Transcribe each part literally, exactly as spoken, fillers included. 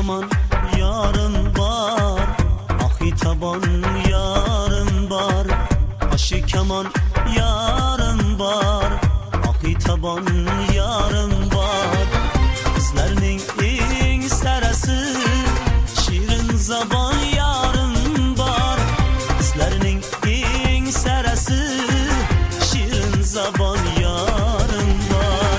kaman yarım var, ahi taban yarım var. Başı kaman yarım var, ahi taban yarım var. Kızlarning eng sarasi shirin zabon yarım var. Kızlarning eng sarasi shirin zabon yarım var.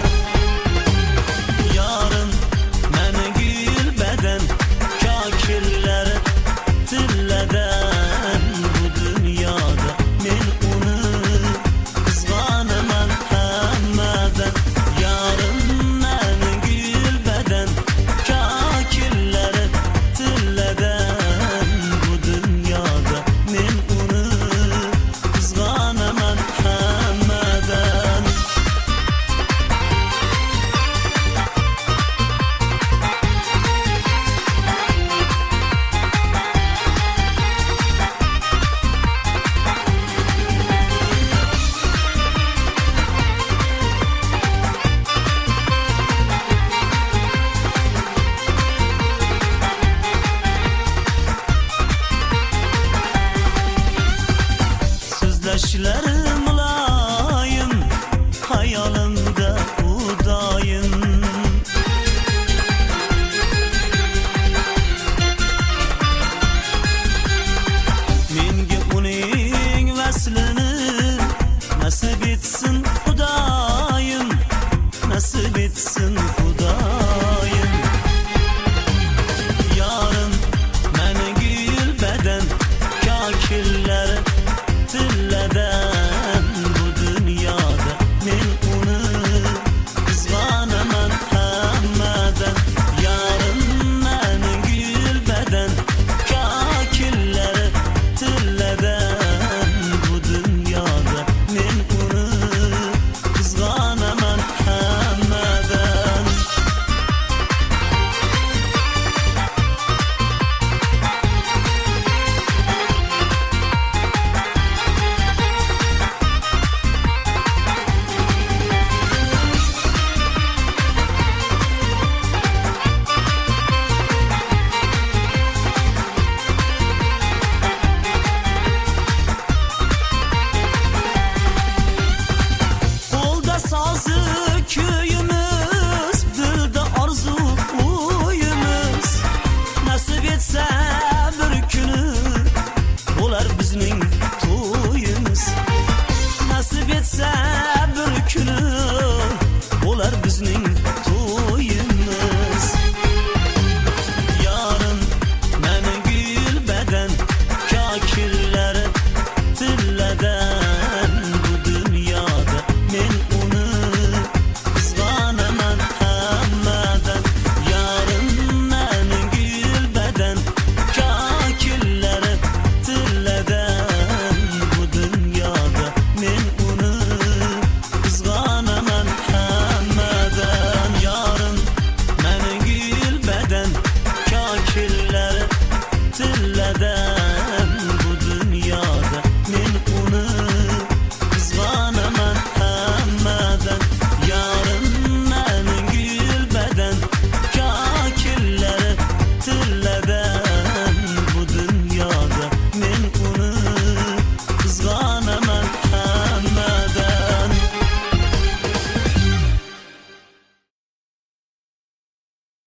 Yarım meni gül beden kakirler tilleden. Bu dünyada men uni qizg'anaman hammadan. Yarım meni gül beden kakirler tilleden. Bu dünyada men uni qizg'anaman hammadan. Sözleşler mulayim, hayalim